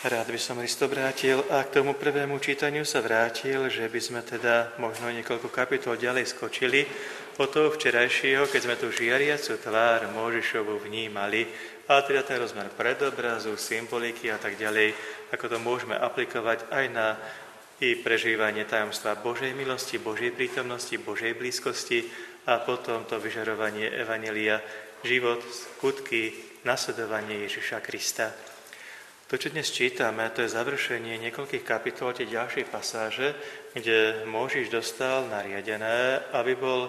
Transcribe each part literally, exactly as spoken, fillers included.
Rád by som listo vrátil a k tomu prvému čítaniu sa vrátil, že by sme teda možno niekoľko kapitol ďalej skočili od toho včerajšieho, keď sme tu žiariacu tvár Mojžišovu vnímali, a teda ten rozmer predobrazu, symboliky a tak ďalej, ako to môžeme aplikovať aj na i prežívanie tajomstva Božej milosti, Božej prítomnosti, Božej blízkosti a potom to vyžarovanie evanjelia, život, skutky, nasledovanie Ježiša Krista. To, čo dnes čítame, to je završenie niekoľkých kapitol, tie ďalšie pasáže, kde Mojžiš dostal nariadené, aby bol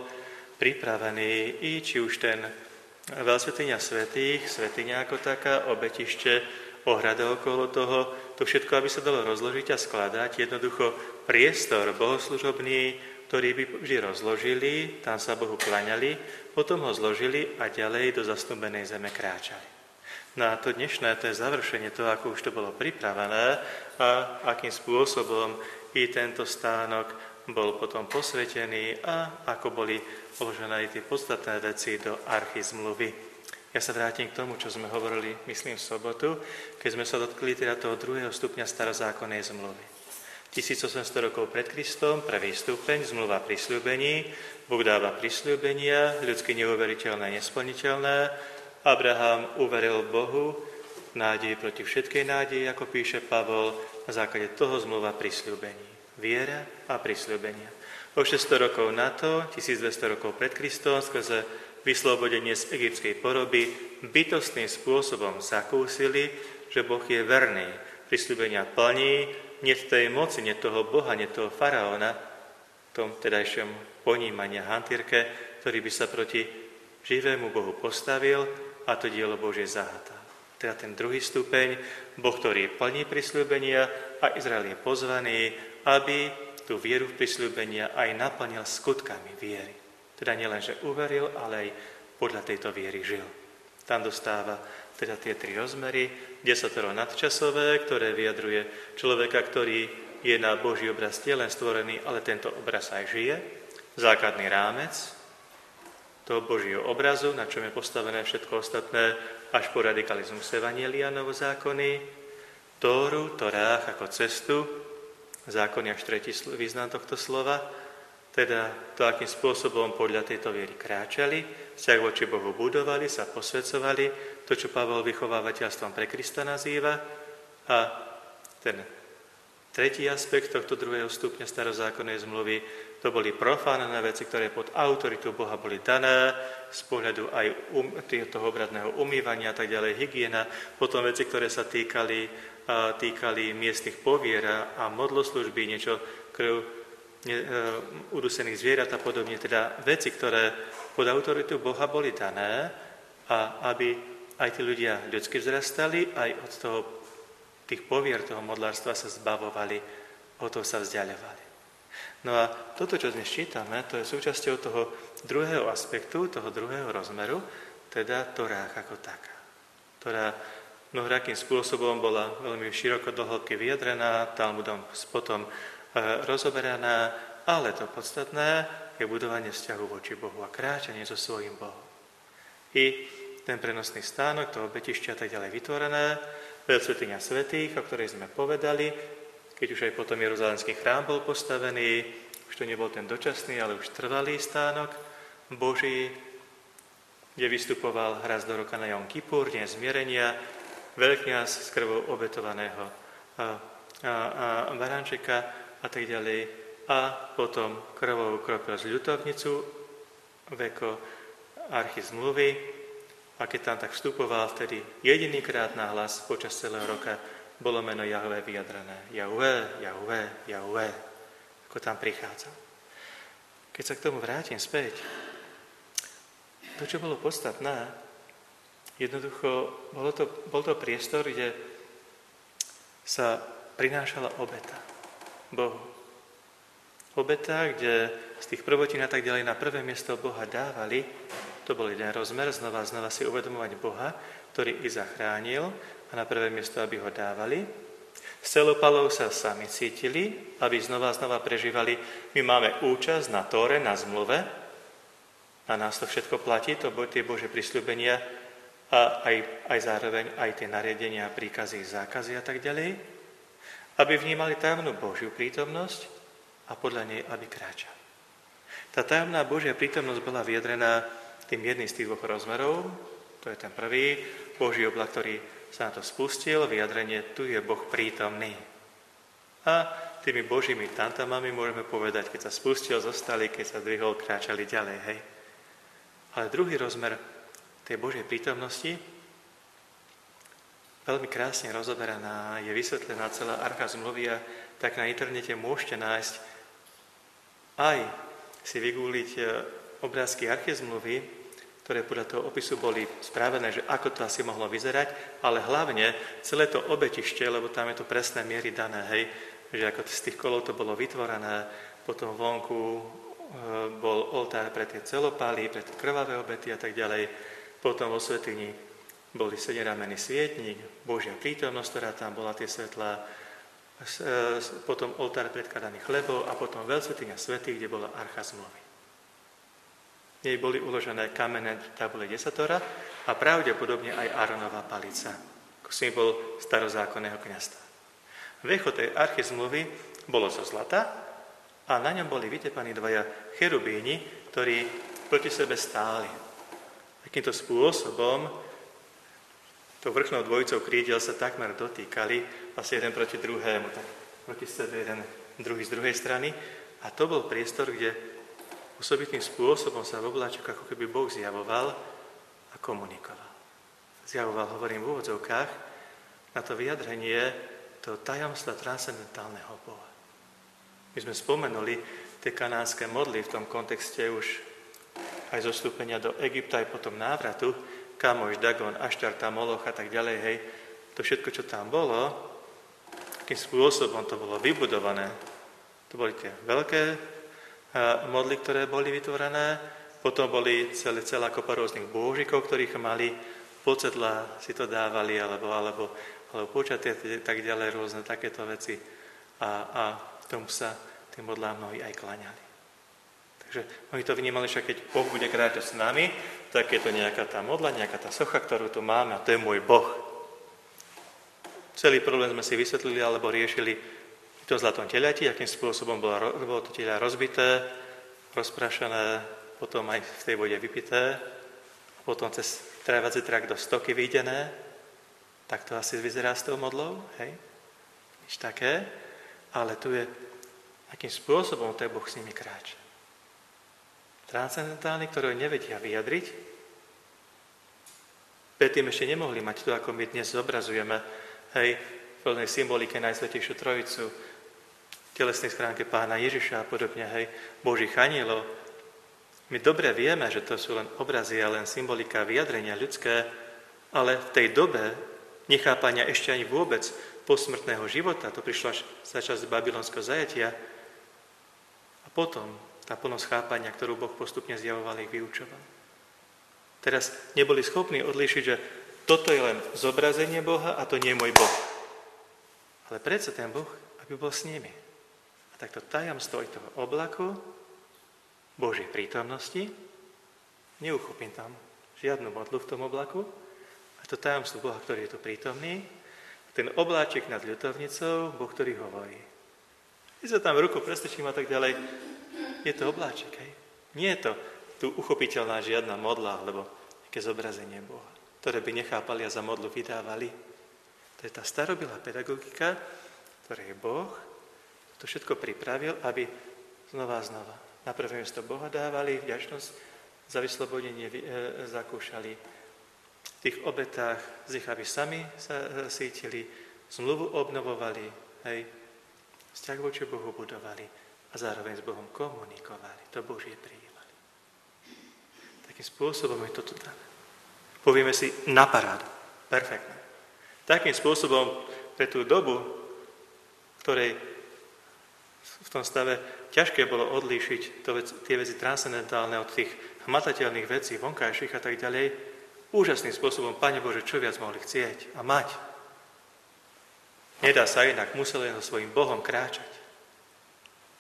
pripravený i či už ten veľsvätyňa svätých, svätyňa ako taká, obetište, ohrada okolo toho, to všetko, aby sa dalo rozložiť a skladať, jednoducho priestor bohoslužobný, ktorý by vždy rozložili, tam sa Bohu klaňali, potom ho zložili a ďalej do zasnúbenej zeme kráčali. No a to dnešné, to je završenie toho, ako už to bolo pripravené a akým spôsobom i tento stánok bol potom posvetený a ako boli položené aj tie podstatné veci do archy zmluvy. Ja sa vrátim k tomu, čo sme hovorili, myslím, v sobotu, keď sme sa dotkli teda toho druhého stupňa starozákonnej zmluvy. tisícosemsto rokov pred Kristom, prvý stupeň, zmluva prisľúbení, Boh dáva prisľúbenia, ľudsky neuveriteľné, nesplniteľné. Abraham uveril Bohu, nádej proti všetkej nádeji, ako píše Pavol, na základe toho zmluva prisľúbení. Viera a prisľúbenia. O šesťsto rokov na to, tisícdvesto rokov pred Kristom, skrze vyslobodenie z egyptskej poroby, bytostným spôsobom zakúsili, že Boh je verný. Prisľúbenia plní, nie tej moci, nie toho Boha, nie toho faraóna, v tom tedajšom ponímania hantírke, ktorý by sa proti živému Bohu postavil a to dielo Božie zahatal. Teda ten druhý stupeň, Boh, ktorý plní prisľúbenia a Izrael je pozvaný, aby tú vieru v prisľúbenia aj naplnil skutkami viery. Teda nielen, že uveril, ale aj podľa tejto viery žil. Tam dostáva teda tie tri rozmery, desatoro nadčasové, ktoré vyjadruje človeka, ktorý je na Boží obraz len stvorený, ale tento obraz aj žije. Základný rámec toho Božieho obrazu, na čom je postavené všetko ostatné, až po radikalizmus evanjelia novozákony, Tóru, Torách ako cestu, zákony až tretí význam tohto slova, teda to, akým spôsobom podľa tejto viery kráčali, vzťah voči Bohu budovali, sa posvedzovali, to, čo Pavol vychovávateľstvom pre Krista nazýva, a ten tretí aspekt tohto druhého stupňa starozákonnej zmluvy, to boli profánne veci, ktoré pod autoritu Boha boli dané, z pohľadu aj um, toho obradného umývania a tak ďalej, hygiena, potom veci, ktoré sa týkali, a, týkali miestnych povier a modloslužby, niečo krv ne, e, udusených zvierat a podobne, teda veci, ktoré pod autoritu Boha boli dané, a aby aj tí ľudia ľudsky vzrastali, aj od toho, tých povier, toho modlárstva sa zbavovali, od toho sa vzdiaľovali. No a toto, čo dnes čítame, to je súčasťou toho druhého aspektu, toho druhého rozmeru, teda Torách ako taká, ktorá mnohrakým spôsobom bola veľmi široko do hĺbky vyjadrená, Talmudom potom e, rozoberaná, ale to podstatné je budovanie vzťahu voči Bohu a kráčanie so svojím Bohom. I ten prenosný stánok, to obetište a tak ďalej vytvorené, veľsvätyňa svätých, o ktorej sme povedali, keď už aj potom Jeruzalemský chrám bol postavený, už to nebol ten dočasný, ale už trvalý stánok Boží, kde vystupoval raz do roka na Jom Kipur, deň zmierenia, veľkňaz s krvou obetovaného a, a, a baránčeka a tak ďalej. A potom krvou ukropil z ľutovnicu, veko archy zmluvy, a keď tam tak vstupoval, vtedy jedinýkrát na hlas počas celého roka bolo meno Jahve vyjadrené. Jahve, Jahve, Jahve. Ako tam prichádzal. Keď sa k tomu vrátim späť, to, čo bolo podstatné, jednoducho, bolo to, bol to priestor, kde sa prinášala obeta Bohu. Obeta, kde z tých prvotín a tak ďalej na prvé miesto Boha dávali, to bol jeden rozmer, znova a znova si uvedomovať Boha, ktorý ich zachránil, a na prvé miesto, aby ho dávali. S celopalou sa sami cítili, aby znova a znova prežívali. My máme účasť na Tóre, na zmluve, a nás to všetko platí, to boli tie Božie prisľúbenia, a aj, aj zároveň aj tie nariadenia, príkazy, zákazy a tak ďalej, aby vnímali tajomnú Božiu prítomnosť a podľa nej, aby kráčali. Tá tajomná Božia prítomnosť bola vyjadrená tým jedným z tých dvoch rozmerov, to je ten prvý, Boží oblak, ktorý sa na to spustil, vyjadrenie, tu je Boh prítomný. A tými Božími tantamami môžeme povedať, keď sa spustil, zostali, keď sa dvihol, kráčali ďalej, hej. Ale druhý rozmer tej Božej prítomnosti, veľmi krásne rozoberaná, je vysvetlená celá archa zmluvy a tak na internete môžete nájsť aj si vygoogliť obrázky archy zmluvy, ktoré podľa toho opisu boli spravené, že ako to asi mohlo vyzerať, ale hlavne celé to obetište, lebo tam je to presné miery dané, hej, že ako z tých kolov to bolo vytvorené, potom vonku e, bol oltár pre tie celopály, pre tie krvavé obety a tak ďalej, potom vo svätyni boli sedemramenný svietnik, Božia prítomnosť, ktorá tam bola, tie svetlá, potom oltár predkladaných chlebov a potom veľsvätyňa svätých, kde bola archa zmluvy. V nej boli uložené kamenné tabule desatora a pravdepodobne aj Áronova palica, ako symbol starozákonného kňazstva. Vrchol tej archy zmluvy bolo zo zlata a na ňom boli vytepaní dvaja cherubíni, ktorí proti sebe stáli. Takýmto spôsobom to vrchnou dvojicou krídel sa takmer dotýkali, asi jeden proti druhému, tak proti sebe jeden druhý z druhej strany. A to bol priestor, kde osobitným spôsobom sa v obláčok ako keby Boh zjavoval a komunikoval. Zjavoval, hovorím v úvodzovkách, na to vyjadrenie toho tajomstva transcendentálneho Boha. My sme spomenuli tie kanánske modly v tom kontexte už aj zostúpenia do Egypta, aj potom návratu, Kamoš, Dagon, Aštarta, Moloch a tak ďalej, hej, to všetko, čo tam bolo, akým spôsobom to bolo vybudované. To boli tie veľké modly, ktoré boli vytvorené, potom boli celé, celá kopa rôznych bôžikov, ktorých mali, pocedla si to dávali, alebo, alebo, alebo počatie, tak ďalej, rôzne takéto veci. A, a tomu sa tým modlám mnohí aj klaňali. Takže oni to vnímali, že keď Boh bude kráčať s nami, tak je to nejaká tá modla, nejaká tá socha, ktorú tu máme a to je môj Boh. Celý problém sme si vysvetlili alebo riešili v tom zlatom teliati, akým spôsobom bolo, bolo to telia rozbité, rozprašené, potom aj v tej vode vypité, potom cez trávací trakt do stoky vyjdené. Tak to asi vyzerá s tou modlou, hej? Nič také, ale tu je, akým spôsobom ten Boh s nimi kráča. Transcendentálni, ktoré nevedia vyjadriť, predtým ešte nemohli mať to, ako my dnes zobrazujeme, hej, v plnej symbolike Najsvätejšiu Trojicu, v telesnej schránke Pána Ježiša a podobne, hej, Božích anielov. My dobre vieme, že to sú len obrazy a len symbolika vyjadrenia ľudské, ale v tej dobe nechápania ešte ani vôbec posmrtného života, to prišlo až za čas babylonského zajatia, a potom tá plnosť chápania, ktorú Boh postupne zjavoval, ich vyučoval. Teraz neboli schopní odlíšiť, že toto je len zobrazenie Boha a to nie je môj Boh. Ale predsa ten Boh, aby bol s nimi. A takto tajomstvo toho oblaku, Božej prítomnosti, neuchopím tam žiadnu modlu v tom oblaku, a to tajomstvo Boha, ktorý je tu prítomný, ten obláčik nad ľutovnicou, Boh, ktorý hovorí. Keď sa tam ruku prestrčím a tak ďalej, je to obláčik, hej? Nie je to tu uchopiteľná žiadna modla, alebo nejaké zobrazenie Boha, ktoré by nechápali a za modlu vydávali. To je tá starobilá pedagogika, ktorej Boh to všetko pripravil, aby znova a znova na prvé miesto Boha dávali, vďačnosť za vyslobodenie e, zakúšali v tých obetách, z nich, aby sami sa cítili, zmluvu obnovovali, hej, vzťah voči Bohu budovali a zároveň s Bohom komunikovali, to Božie prijímali. Takým spôsobom je toto tam. Povieme si na parádu. Perfektne. Takým spôsobom pre tú dobu, ktorej v tom stave ťažké bolo odlíšiť to vec, tie veci transcendentálne od tých hmatateľných vecí, vonkajších a tak ďalej, úžasným spôsobom, Pane Bože, čo viac mohli chcieť a mať. Nedá sa inak, museli so svojím Bohom kráčať.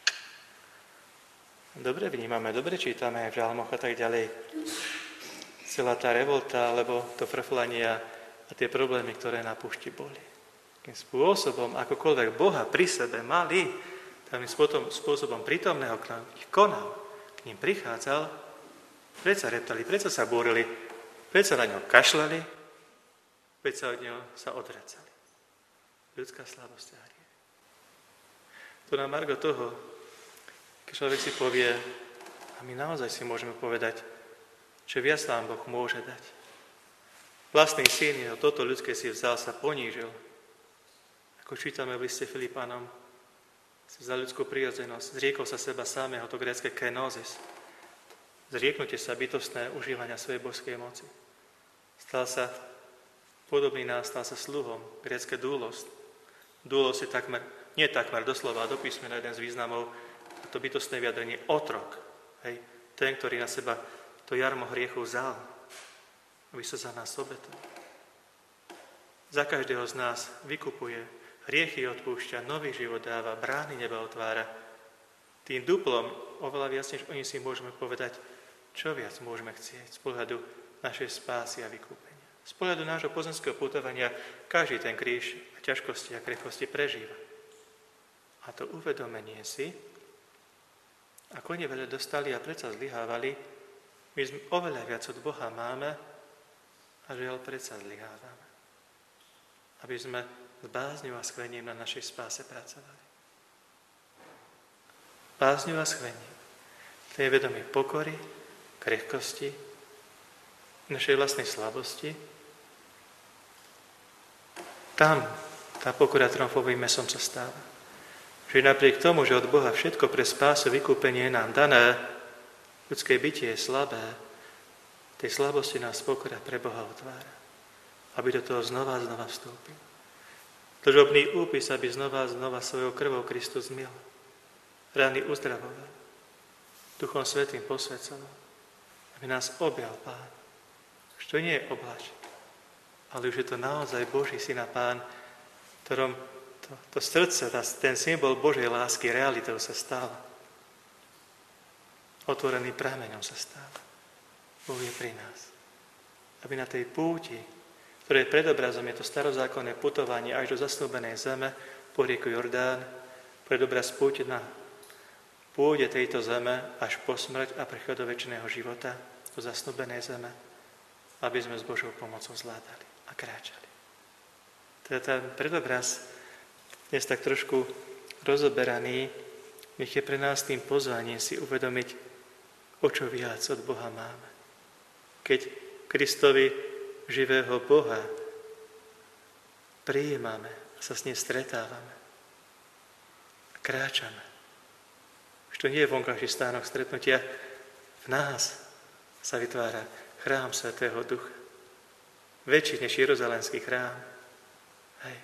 Dobre vnímame, dobre čítame aj v žalmoch a tak ďalej. celá tá revolta, alebo to frflanie a tie problémy, ktoré na púšti boli. Takým spôsobom, akokoľvek Boha pri sebe mali, takým spôsobom prítomného k nám ich konal, k ním prichádzal, predsa reptali, predsa sa búrili, predsa na ňo kašľali, predsa od ňo sa odvracali. Ľudská slabosť a hriech. To na margo toho, keď človek si povie, a my naozaj si môžeme povedať, čo viac nám Boh môže dať. Vlastný syn, jeho toto ľudské si vzal, sa ponížil. Ako čítame v liste Filipánom, za ľudskú prirodzenosť, zriekol sa seba samého, to grécke kenosis. Zrieknutie sa bytostné užívania svojej božskej moci. Stal sa podobný nás, stal sa sluhom, grécke doulos. Doulos je takmer, nie takmer doslova, do písmena jeden z významov, to bytostné vyjadrenie otrok. Hej, ten, ktorý na seba to jarmo hriechu vzal, aby sa za nás obetoval. Za každého z nás vykupuje, hriechy odpúšťa, nový život dáva, brány neba otvára. Tým duplom, oveľa viac, než oni si môžeme povedať, čo viac môžeme chcieť z pohľadu našej spásy a vykúpenia. Z pohľadu nášho pozemského putovania každý ten kríž a ťažkosti a krehkosti prežíva. A to uvedomenie si, ako oni veľa dostali a predsa zlyhávali, my sme oveľa viac od Boha máme a žiaľ predsa zlyhávame. Aby sme s bázňou a schvením na našej spáse pracovali. Bázňou a schvením. To je vedomie pokory, krehkosti, našej vlastnej slabosti. Tam tá pokora tromfovým mesom sa stáva. Že napriek tomu, že od Boha všetko pre spásu, vykúpenie je nám dané, ľudské bytie je slabé, tej slabosti nás pokora pre Boha otvára, aby do toho znova a znova vstúpil. Tržobný úpis, aby znova a znova svojou krvou Kristus zmil, rány uzdravoval, Duchom Svätým posvedcoval, aby nás objal Pán. Už to nie je oblaček, ale už je to naozaj Boží Syn a Pán, ktorom to, to srdce, ten symbol Božej lásky realitou sa stáva. Otvorený prameňom sa stáva. Boh je pri nás. Aby na tej púti, ktoré predobrazom je to starozákonné putovanie až do zasnúbenej zeme, po rieku Jordán, predobraz púte na pôde tejto zeme až po smrť a prechod do večného života, do zasnúbenej zeme, aby sme s Božou pomocou zvládali a kráčali. Teda ten predobraz dnes tak trošku rozoberaný, nech je pre nás tým pozvaním si uvedomiť, o čo viac od Boha máme. Keď Kristovi živého Boha prijímame a sa s ním stretávame a kráčame. Už to nie je vonkajší stánok stretnutia, v nás sa vytvára chrám Svätého Ducha. Väčší než jeruzalemský chrám. Hej.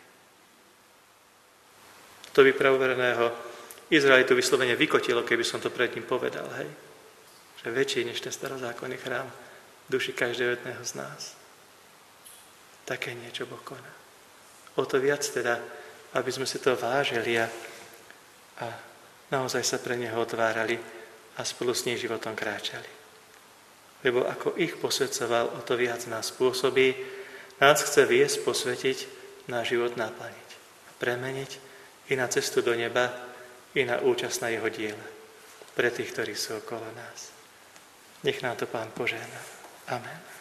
To by pravovereného Izraelitu vyslovene vykotilo, keby som to pred ním povedal. Hej. Že väčší než ten starozákonný chrám v duši každého jedného z nás. Také niečo Boh koná. O to viac teda, aby sme si to vážili a, a naozaj sa pre Neho otvárali a spolu s ním životom kráčali. Lebo ako ich posvedcoval, o to viac nás spôsobí, nás chce viesť, posvetiť, náš život naplniť a premeniť i na cestu do neba, i na účasť na jeho diele pre tých, ktorí sú okolo nás. Nech nám to Pán požehná. Amen.